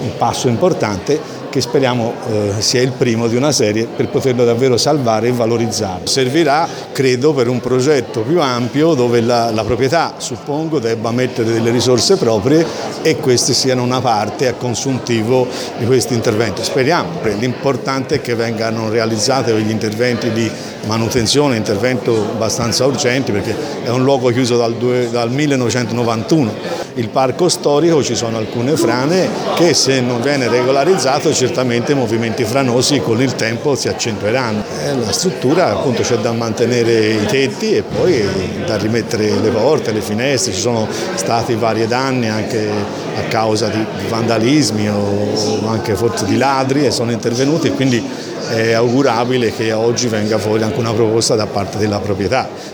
un passo importante che speriamo sia il primo di una serie per poterlo davvero salvare e valorizzare. Servirà, credo, per un progetto più ampio dove la proprietà, suppongo, debba mettere delle risorse proprie e queste siano una parte a consuntivo di questi interventi. Speriamo, l'importante è che vengano realizzati quegli interventi di manutenzione, intervento abbastanza urgenti perché è un luogo chiuso dal 1991. Il parco storico ci sono alcune frane che se non viene regolarizzato certamente i movimenti franosi con il tempo si accentueranno. La struttura appunto c'è da mantenere i tetti e poi da rimettere le porte, le finestre, ci sono stati vari danni anche a causa di vandalismi o anche forse di ladri e sono intervenuti e quindi è augurabile che oggi venga fuori anche una proposta da parte della proprietà.